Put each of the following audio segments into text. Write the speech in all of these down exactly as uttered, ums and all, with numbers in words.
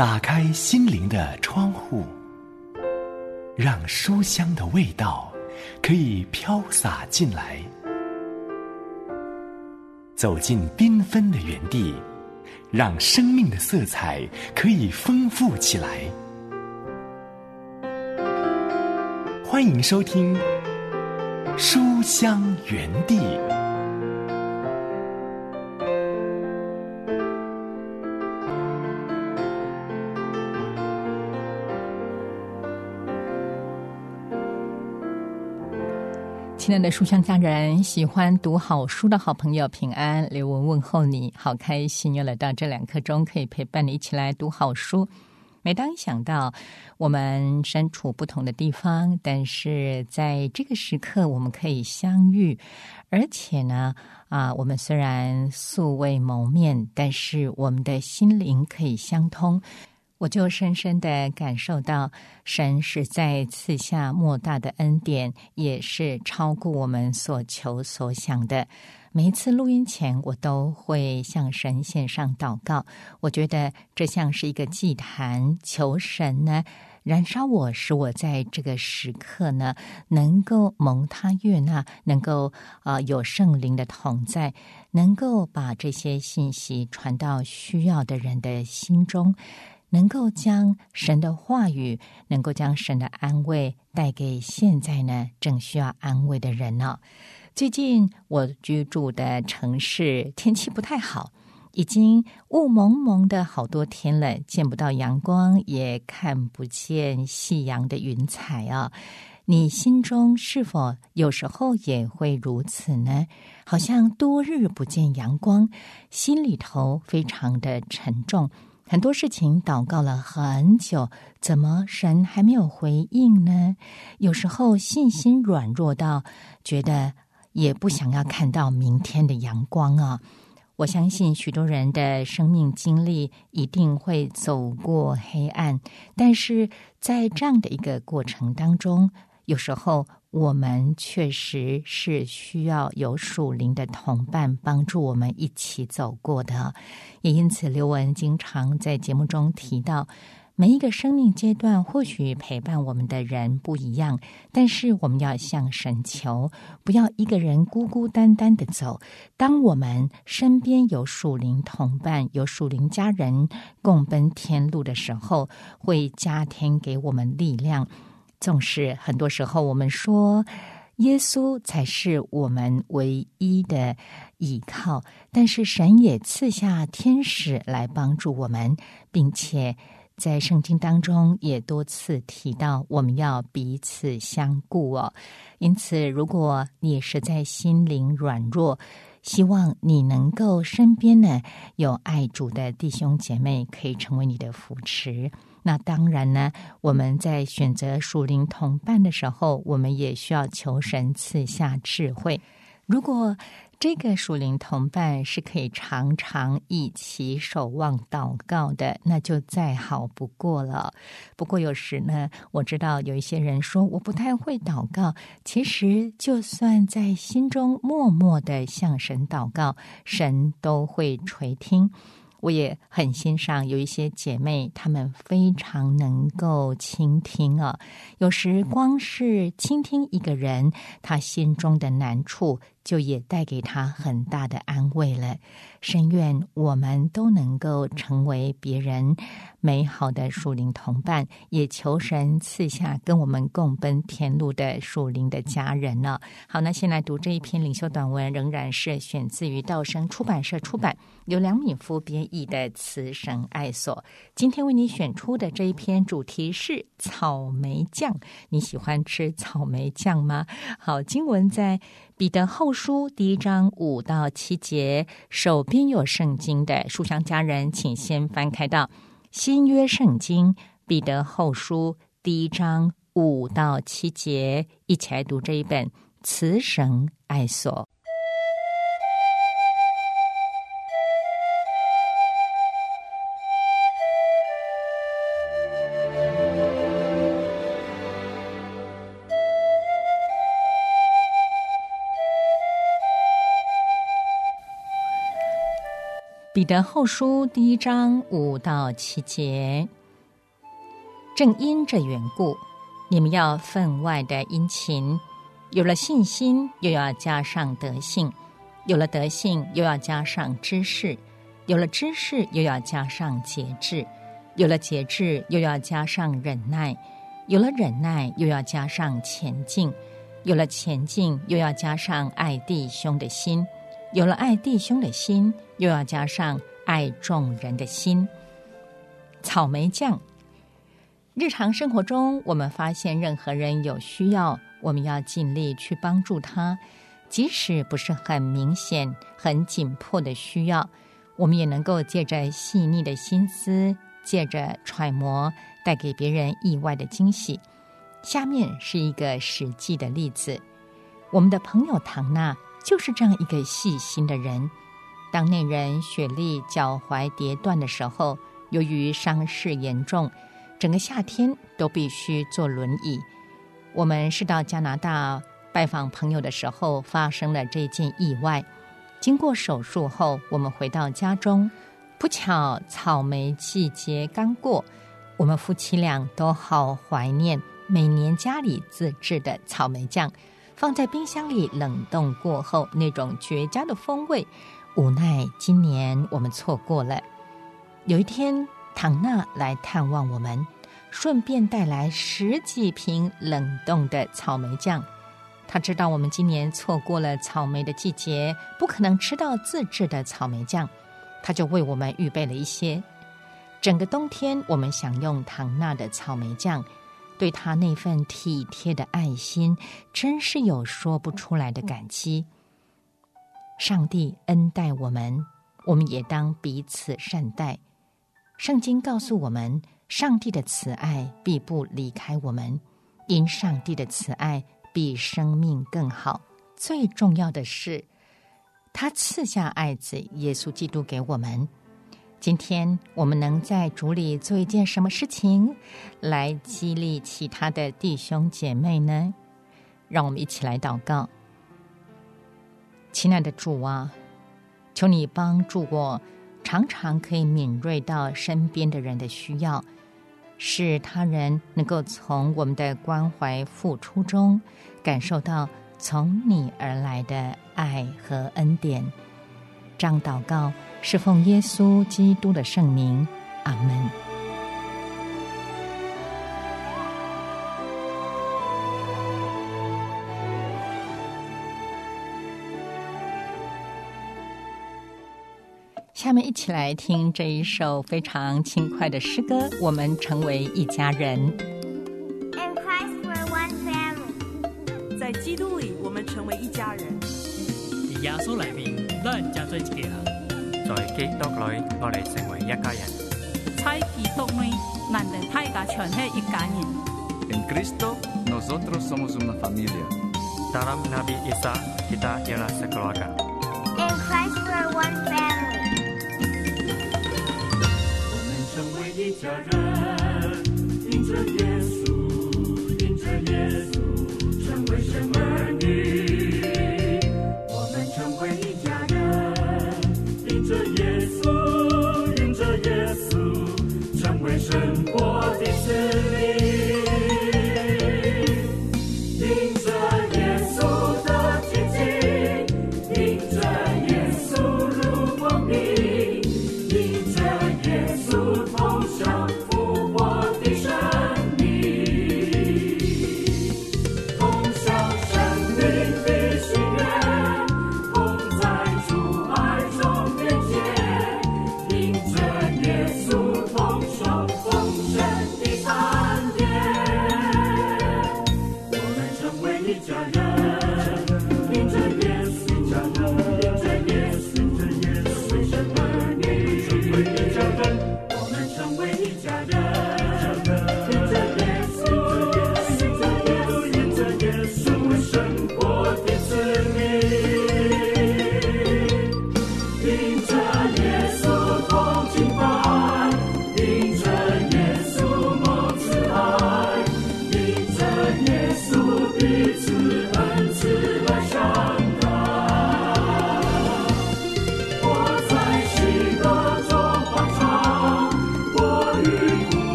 打开心灵的窗户，让书香的味道可以飘洒进来。走进缤纷的园地，让生命的色彩可以丰富起来。欢迎收听书香园地。 亲爱的书香家人，喜欢读好书的好朋友平安，刘文问候你，好开心又来到这两刻钟，可以陪伴你一起来读好书。每当想到我们身处不同的地方，但是在这个时刻我们可以相遇，而且呢啊，我们虽然素未谋面，但是我们的心灵可以相通，我就深深地感受到神是在赐下莫大的恩典，也是超过我们所求所想的。每一次录音前，我都会向神献上祷告，我觉得这像是一个祭坛，求神呢燃烧我，使我在这个时刻呢能够蒙他悦纳，能够呃有圣灵的同在，能够把这些信息传到需要的人的心中，能够将神的话语，能够将神的安慰带给现在呢正需要安慰的人呢。最近我居住的城市天气不太好，已经雾蒙蒙的好多天了，见不到阳光，也看不见夕阳的云彩啊。你心中是否有时候也会如此呢？好像多日不见阳光，心里头非常的沉重，很多事情祷告了很久，怎么神还没有回应呢？有时候信心软弱到觉得也不想要看到明天的阳光啊！我相信许多人的生命经历一定会走过黑暗，但是在这样的一个过程当中，有时候我们确实是需要有属灵的同伴帮助我们一起走过的。也因此刘文经常在节目中提到，每一个生命阶段或许陪伴我们的人不一样，但是我们要向神求，不要一个人孤孤单单的走。当我们身边有属灵同伴，有属灵家人共奔天路的时候，会加添给我们力量。纵使很多时候我们说耶稣才是我们唯一的依靠，但是神也赐下天使来帮助我们，并且在圣经当中也多次提到我们要彼此相顾哦。因此如果你实在心灵软弱，希望你能够身边呢有爱主的弟兄姐妹可以成为你的扶持。那当然呢，我们在选择属灵同伴的时候，我们也需要求神赐下智慧。如果这个属灵同伴是可以常常一起守望祷告的，那就再好不过了。不过有时呢，我知道有一些人说我不太会祷告，其实就算在心中默默的向神祷告，神都会垂听。我也很欣赏有一些姐妹，她们非常能够倾听啊。有时光是倾听一个人，他心中的难处，就也带给他很大的安慰了。深愿我们都能够成为别人美好的属灵同伴，也求神赐下跟我们共奔天路的属灵的家人呢。好，那先来读这一篇领袖短文，仍然是选自于道生出版社出版，由梁敏夫编译的《慈神爱所》。今天为你选出的这一篇主题是草莓酱。你喜欢吃草莓酱吗？好，经文在彼得后书第一章五到七节，手边有圣经的书香家人，请先翻开到新约圣经彼得后书第一章五到七节，一起来读这一本慈神爱所。彼彼得后书第一章五到七节，正因这缘故，你们要分外的殷勤，有了信心，又要加上德性；有了德性，又要加上知识；有了知识，又要加上节制；有了节制，又要加上忍耐；有了忍耐，又要加上前进；有了前进，又要加上爱弟兄的心；有了爱弟兄的心，又要加上爱众人的心。草莓酱。日常生活中，我们发现任何人有需要，我们要尽力去帮助他，即使不是很明显、很紧迫的需要，我们也能够借着细腻的心思，借着揣摩，带给别人意外的惊喜。下面是一个实际的例子，我们的朋友唐娜就是这样一个细心的人。当那人雪莉脚踝跌断的时候，由于伤势严重，整个夏天都必须坐轮椅。我们是到加拿大拜访朋友的时候发生了这件意外。经过手术后，我们回到家中，不巧草莓季节刚过，我们夫妻俩都好怀念每年家里自制的草莓酱，放在冰箱里冷冻过后那种绝佳的风味。无奈今年我们错过了。有一天，唐娜来探望我们，顺便带来十几瓶冷冻的草莓酱。他知道我们今年错过了草莓的季节，不可能吃到自制的草莓酱，他就为我们预备了一些。整个冬天我们享用唐娜的草莓酱，对他那份体贴的爱心，真是有说不出来的感激。上帝恩待我们，我们也当彼此善待。圣经告诉我们，上帝的慈爱必不离开我们，因上帝的慈爱比生命更好。最重要的是，他赐下爱子耶稣基督给我们。今天我们能在主里做一件什么事情来激励其他的弟兄姐妹呢？让我们一起来祷告。亲爱的主啊，求你帮助我，常常可以敏锐到身边的人的需要，使他人能够从我们的关怀付出中感受到从你而来的爱和恩典。这样祷告是奉耶稣基督的圣名，阿们。下面一起来听这一首非常轻快的诗歌，我们成为一家人。 In Christ we're one family. 在基督里我们成为一家人。 在耶穌裏面，咱加做一家人。 在基督裏，我哋成為一家人。 在基督裏，咱哋大家全係一家人。 En Cristo, nosotros somos una familia. Dalam Nabi Isa, kita ialah sekeluarga. In Christ we're one family. 我们成为一家人，因着耶稣，因着耶稣，成为神儿女。我们成为一家人，因着耶稣，因着耶稣，成为神国的子民。因着耶稣的洁净，因着耶稣入光明，因着耶稣同享复活的生命。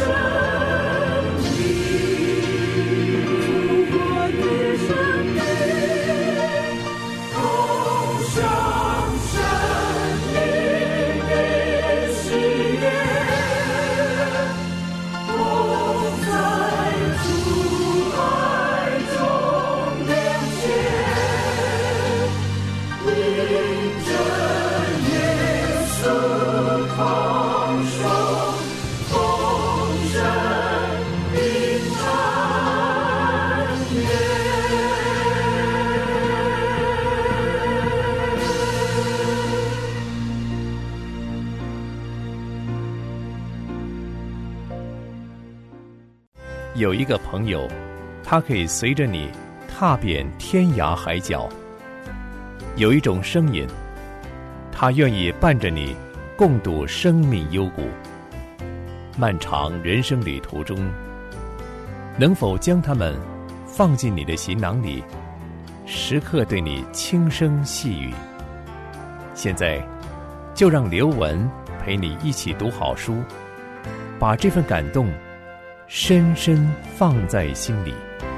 有一个朋友，他可以随着你踏遍天涯海角；有一种声音，他愿意伴着你共度生命幽谷。漫长人生旅途中，能否将他们放进你的行囊里，时刻对你轻声细语？现在，就让刘文陪你一起读好书，把这份感动深深放在心里。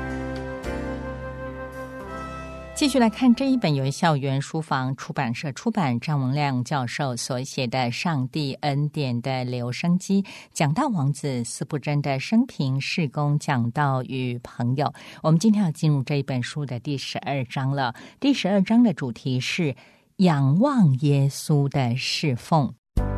继续来看这一本由校园书房出版社出版，张文亮教授所写的《上帝恩典的留声机》，讲到王子司布真的生平、事工、讲道与朋友。我们今天要进入这一本书的第十二章了。第十二章的主题是仰望耶稣的侍奉。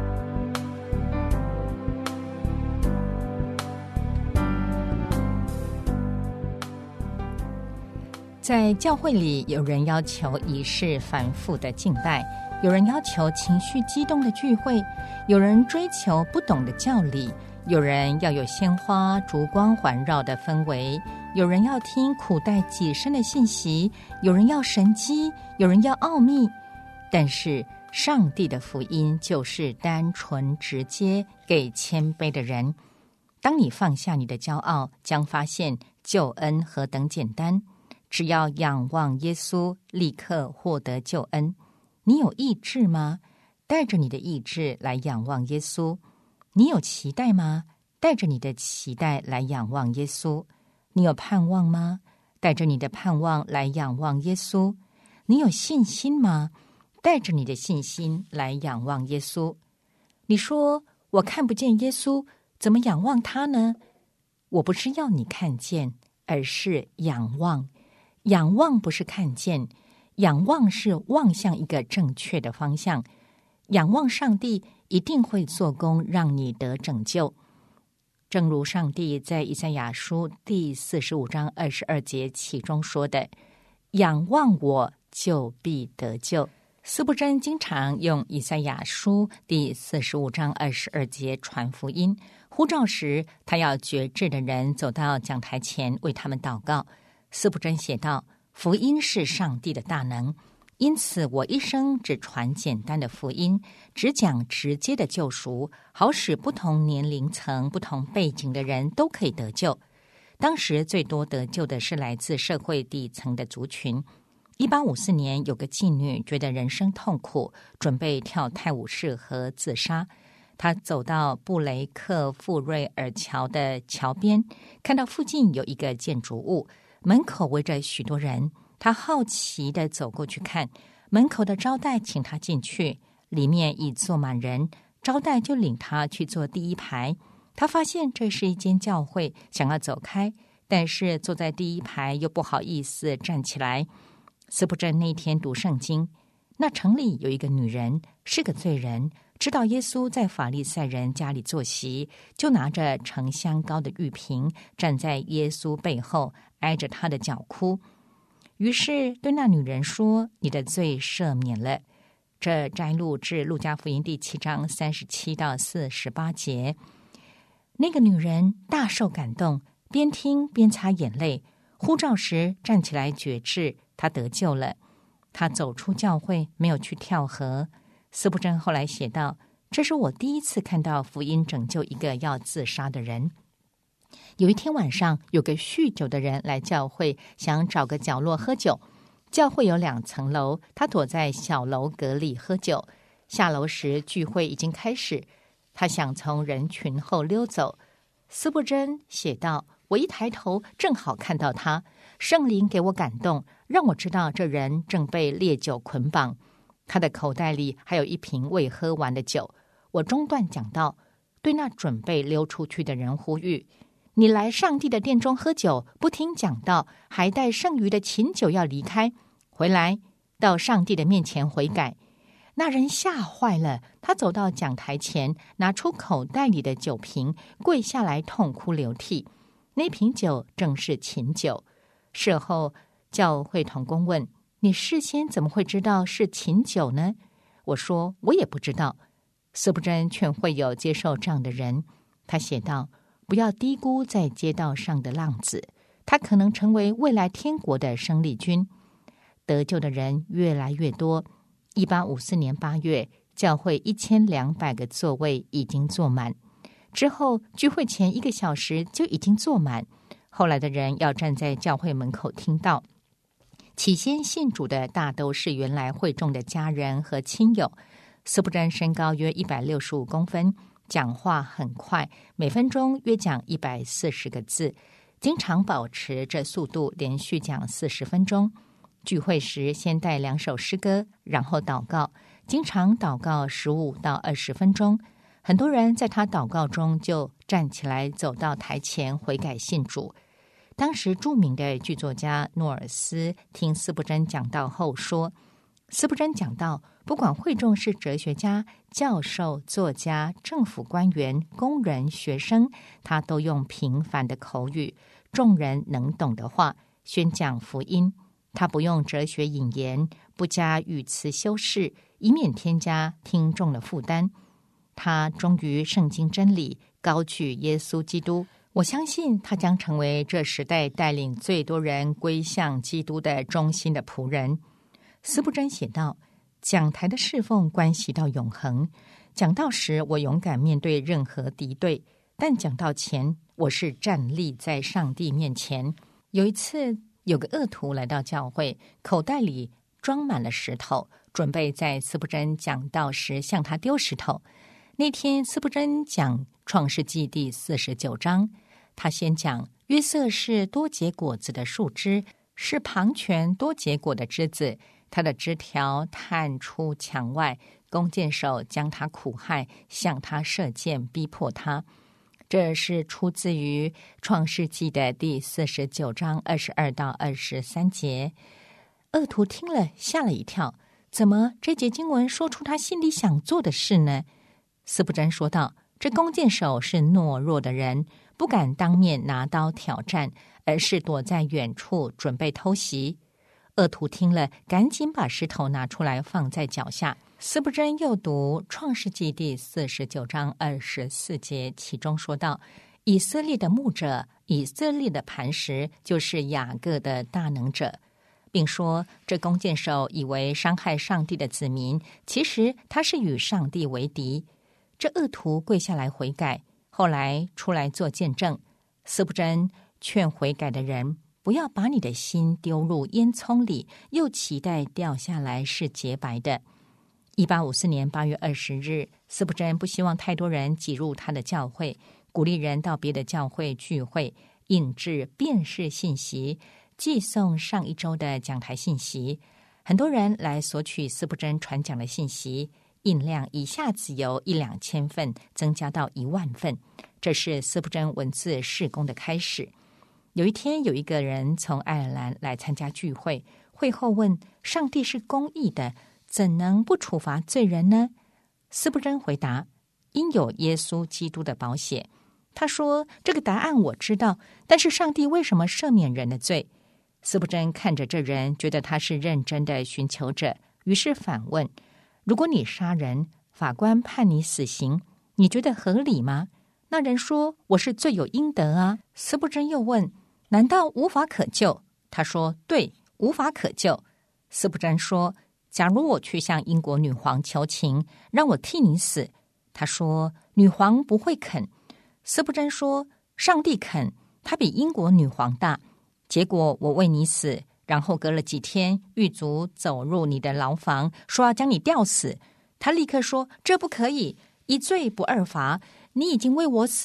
在教会里，有人要求仪式繁复的敬拜，有人要求情绪激动的聚会，有人追求不懂的教理，有人要有鲜花烛光环绕的氛围，有人要听苦待己身的信息，有人要神迹，有人要奥秘。但是上帝的福音就是单纯直接给谦卑的人。当你放下你的骄傲，将发现救恩何等简单。只要仰望耶稣，立刻获得救恩。你有意志吗？带着你的意志来仰望耶稣。你有期待吗？带着你的期待来仰望耶稣。你有盼望吗？带着你的盼望来仰望耶稣。你有信心吗？带着你的信心来仰望耶稣。你说我看不见耶稣，怎么仰望他呢？我不是要你看见，而是仰望。仰望不是看见，仰望是望向一个正确的方向。仰望上帝一定会做工，让你得拯救。正如上帝在以赛亚书第四十五章二十二节其中说的：“仰望我，就必得救。”司布真经常用以赛亚书第四十五章二十二节传福音。呼召时，他要觉志的人走到讲台前为他们祷告。司布真写道：“福音是上帝的大能，因此我一生只传简单的福音，只讲直接的救赎，好使不同年龄层、不同背景的人都可以得救。”当时最多得救的是来自社会底层的族群。一八五四年，有个妓女觉得人生痛苦，准备跳泰晤士河自杀。她走到布雷克富瑞尔桥的桥边，看到附近有一个建筑物，门口围着许多人。他好奇地走过去看，门口的招待请他进去，里面已坐满人，招待就领他去坐第一排。他发现这是一间教会，想要走开，但是坐在第一排又不好意思站起来。司布真那天读圣经，那城里有一个女人，是个罪人，知道耶稣在法利赛人家里坐席，就拿着盛香膏的玉瓶，站在耶稣背后，挨着他的脚哭。于是对那女人说：“你的罪赦免了。”这摘录至路加福音第七章三十七到四十八节。那个女人大受感动，边听边擦眼泪。呼召时站起来觉志，她得救了。她走出教会，没有去跳河。司布真后来写道：“这是我第一次看到福音拯救一个要自杀的人。”有一天晚上，有个酗酒的人来教会，想找个角落喝酒。教会有两层楼，他躲在小楼阁里喝酒。下楼时，聚会已经开始。他想从人群后溜走， 司布真写道：我一抬头，正好看到他，圣灵给我感动，让我知道这人正被烈酒捆绑，他的口袋里还有一瓶未喝完的酒。我中断讲道，对那准备溜出去的人呼吁：你来上帝的殿中喝酒，不听讲道，还带剩余的琴酒要离开，回来到上帝的面前悔改。那人吓坏了，他走到讲台前，拿出口袋里的酒瓶，跪下来痛哭流涕。那瓶酒正是琴酒。事后教会同工问：你事先怎么会知道是琴酒呢？我说我也不知道。司布真劝会友接受这样的人，他写道：不要低估在街道上的浪子，他可能成为未来天国的生力军。得救的人越来越多。一八五四年八月，教会一千两百个座位已经坐满，之后聚会前一个小时就已经坐满。后来的人要站在教会门口听到。起先信主的大都是原来会众的家人和亲友。司布真身高约一百六十五公分，讲话很快，每分钟约讲一百四十个字，经常保持这速度连续讲四十分钟。聚会时先带两首诗歌，然后祷告，经常祷告十五到二十分钟。很多人在他祷告中就站起来走到台前悔改信主。当时著名的剧作家诺尔斯听司布真讲道后说，司布真讲道，不管会众是哲学家、教授、作家、政府官员、工人、学生，他都用平凡的口语，众人能懂的话宣讲福音。他不用哲学引言，不加语词修饰，以免添加听众的负担。他忠于圣经真理，高举耶稣基督。我相信他将成为这时代带领最多人归向基督的忠心的仆人。司布真写道：讲台的侍奉关系到永恒。讲道时，我勇敢面对任何敌对，但讲道前，我是站立在上帝面前。有一次，有个恶徒来到教会，口袋里装满了石头，准备在司布真讲道时向他丢石头。那天司布真讲创世纪第四十九章，他先讲约瑟是多结果子的树枝，是旁泉多结果的枝子，他的枝条探出墙外，弓箭手将他苦害，向他射箭，逼迫他。这是出自于创世纪的第四十九章二十二到二十三节。恶徒听了吓了一跳，怎么这节经文说出他心里想做的事呢？司布真说道：这弓箭手是懦弱的人，不敢当面拿刀挑战，而是躲在远处准备偷袭。恶徒听了，赶紧把石头拿出来放在脚下。司布真又读创世纪第四十九章二十四节，其中说道：以色列的牧者，以色列的磐石，就是雅各的大能者，并说这弓箭手以为伤害上帝的子民，其实他是与上帝为敌。这恶徒跪下来悔改，后来出来做见证。司布真劝悔改的人，不要把你的心丢入烟囱里，又期待掉下来是洁白的。一八五四年八月二十日，司布真不希望太多人挤入他的教会，鼓励人到别的教会聚会，印制辨识信息，寄送上一周的讲台信息。很多人来索取司布真传讲的信息，印量一下子由一两千份增加到一万份，这是司布真文字事工的开始。有一天，有一个人从爱尔兰来参加聚会，会后问：上帝是公义的，怎能不处罚罪人呢？司布真回答：因有耶稣基督的宝血。他说：这个答案我知道，但是上帝为什么赦免人的罪？司布真看着这人，觉得他是认真的寻求者，于是反问：如果你杀人，法官判你死刑，你觉得合理吗？那人说：我是罪有应得啊。司布真又问：难道无法可救？他说：对，无法可救。司布真说：假如我去向英国女皇求情，让我替你死。他说：女皇不会肯。司布真说：上帝肯，他比英国女皇大。结果我为你死，然后隔了几天，狱卒走入你的牢房，说要将你吊死。他立刻说：这不可以，一罪不二罚，你已经为我死，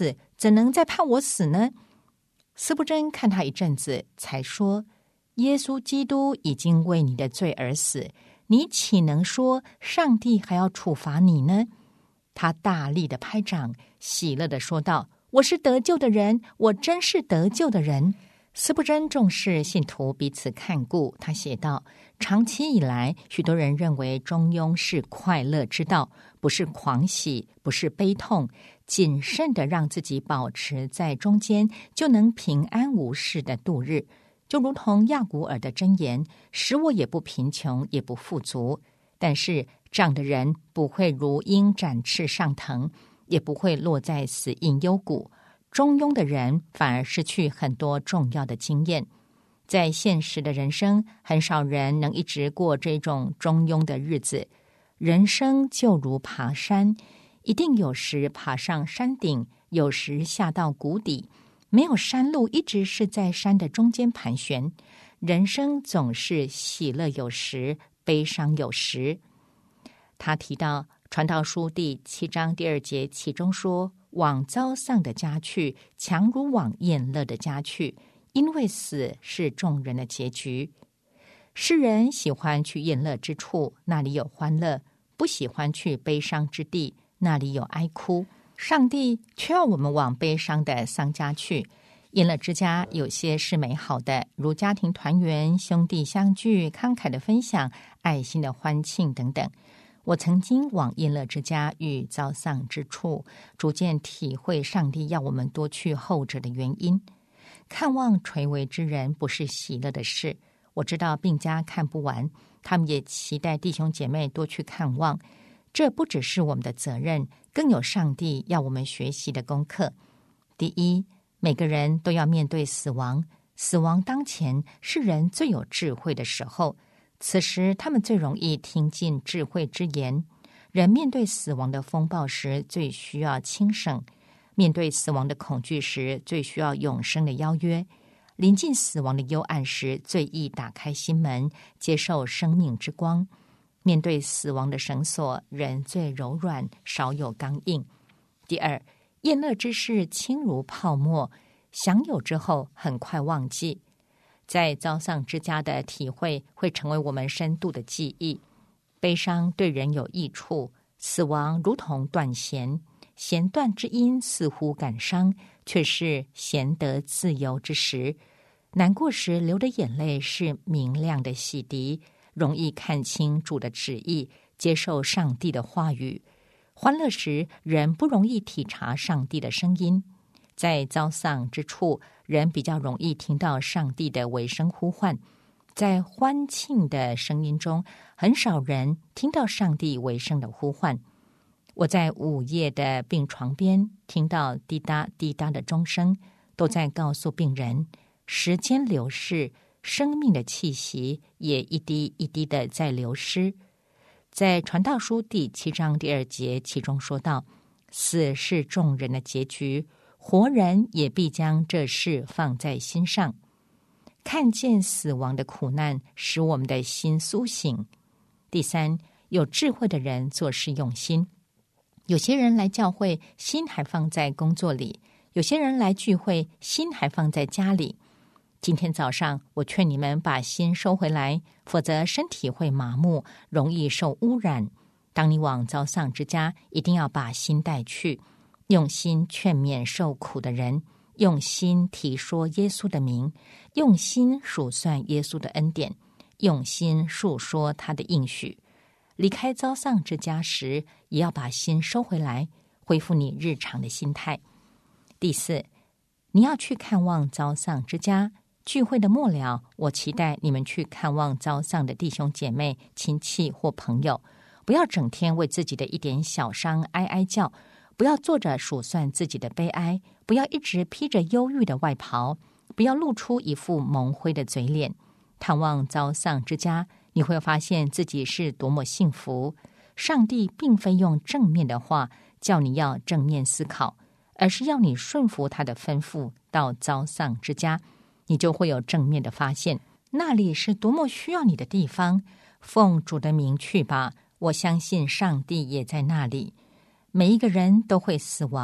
怎能再判我死呢？司布真看他一阵子，才说：耶稣基督已经为你的罪而死，你岂能说上帝还要处罚你呢？他大力的拍掌，喜乐的说道：我是得救的人，我真是得救的人。司布真重视信徒彼此看顾，他写道：长期以来，许多人认为中庸是快乐之道，不是狂喜，不是悲痛，谨慎的让自己保持在中间，就能平安无事的度日。就如同亚古尔的箴言：使我也不贫穷，也不富足。但是这样的人不会如鹰展翅上腾，也不会落在死荫幽谷。中庸的人反而失去很多重要的经验。在现实的人生，很少人能一直过这种中庸的日子。人生就如爬山，一定有时爬上山顶，有时下到谷底。没有山路一直是在山的中间盘旋。人生总是喜乐有时，悲伤有时。他提到传道书第七章第二节，其中说：往遭丧的家去，强如往宴乐的家去，因为死是众人的结局。世人喜欢去宴乐之处，那里有欢乐；不喜欢去悲伤之地，那里有哀哭。上帝却要我们往悲伤的丧家去。宴乐之家有些是美好的，如家庭团圆、兄弟相聚、慷慨的分享、爱心的欢庆等等。我曾经往宴乐之家与遭丧之处，逐渐体会上帝要我们多去后者的原因。看望垂危之人不是喜乐的事，我知道病家看不完，他们也期待弟兄姐妹多去看望。这不只是我们的责任，更有上帝要我们学习的功课。第一，每个人都要面对死亡，死亡当前是人最有智慧的时候，此时他们最容易听进智慧之言。人面对死亡的风暴时，最需要轻省；面对死亡的恐惧时，最需要永生的邀约；临近死亡的幽暗时，最易打开心门，接受生命之光。面对死亡的绳索，人最柔软，少有刚硬。第二，宴乐之事轻如泡沫，享有之后很快忘记。在遭丧之家的体会会成为我们深度的记忆。悲伤对人有益处，死亡如同断弦，弦断之音似乎感伤，却是弦得自由之时。难过时流的眼泪是明亮的洗涤，容易看清主的旨意，接受上帝的话语。欢乐时，人不容易体察上帝的声音。在遭丧之处，人比较容易听到上帝的微声呼唤。在欢庆的声音中，很少人听到上帝微声的呼唤。我在午夜的病床边听到滴答滴答的钟声，都在告诉病人，时间流逝，生命的气息也一滴一滴的在流失。在传道书第七章第二节，其中说到：死是众人的结局，活人也必将这事放在心上。看见死亡的苦难，使我们的心苏醒。第三，有智慧的人做事用心。有些人来教会，心还放在工作里；有些人来聚会，心还放在家里。今天早上，我劝你们把心收回来，否则身体会麻木，容易受污染。当你往遭丧之家，一定要把心带去，用心劝勉受苦的人，用心提说耶稣的名，用心数算耶稣的恩典，用心述说他的应许。离开遭丧之家时，也要把心收回来，恢复你日常的心态。第四，你要去看望遭丧之家。聚会的末了，我期待你们去看望遭丧的弟兄姐妹、亲戚或朋友。不要整天为自己的一点小伤哀哀叫，不要坐着数算自己的悲哀，不要一直披着忧郁的外袍，不要露出一副蒙灰的嘴脸。探望遭丧之家，你会发现自己是多么幸福。上帝并非用正面的话叫你要正面思考，而是要你顺服他的吩咐，到遭丧之家，你就会有正面的发现。那里是多么需要你的地方，奉主的名去吧，我相信上帝也在那里。每一个人都会死亡，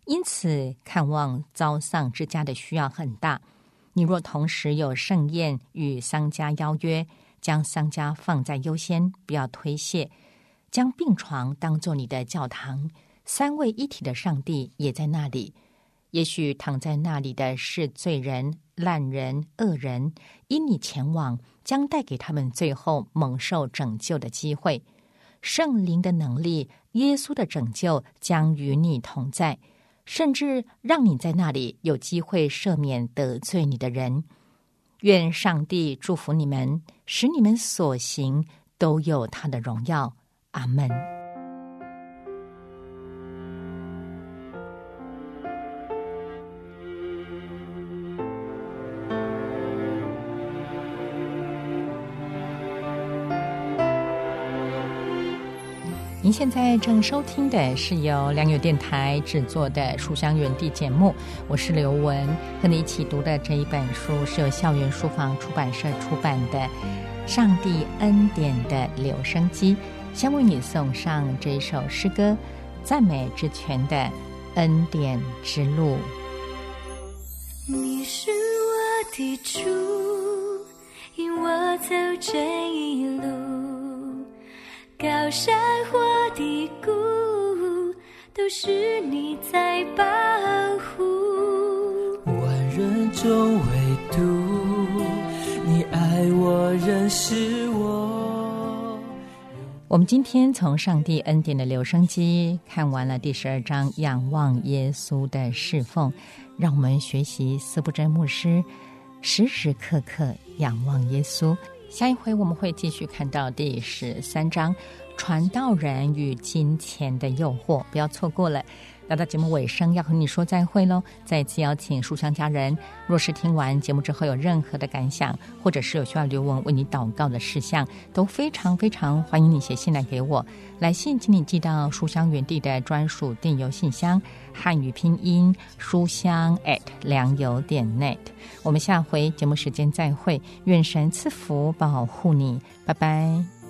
因此看望遭丧之家的需要很大。你若同时有盛宴与丧家邀约，将丧家放在优先，不要推卸，将病床当作你的教堂，三位一体的上帝也在那里。也许躺在那里的是罪人、烂人、恶人，因你前往，将带给他们最后蒙受拯救的机会。圣灵的能力，耶稣的拯救将与你同在，甚至让你在那里有机会赦免得罪你的人。愿上帝祝福你们，使你们所行都有他的荣耀。阿们。您现在正收听的是由良友电台制作的书香园地节目，我是刘文，和你一起读的这一本书是由校园书房出版社出版的《上帝恩典的留声机》，先为你送上这一首诗歌，赞美之泉的恩典之路。 你是我的主，引我走这一路，高山或低谷，都是你在保护。 万人中唯独你爱我，认识我。 我们今天从上帝恩典的留声机看完了第十二章仰望耶稣的侍奉，让我们学习司布真牧师时时刻刻仰望耶稣。下一回我们会继续看到第十三章传道人与金钱的诱惑，不要错过了。来到节目尾声，要和你说再会喽！再次邀请书香家人，若是听完节目之后有任何的感想，或者是有需要刘文为你祷告的事项，都非常非常欢迎你写信来给我。来信请你寄到书香园地的专属电邮信箱，汉语拼音书香 at 良友点 net。我们下回节目时间再会，愿神赐福保护你，拜拜。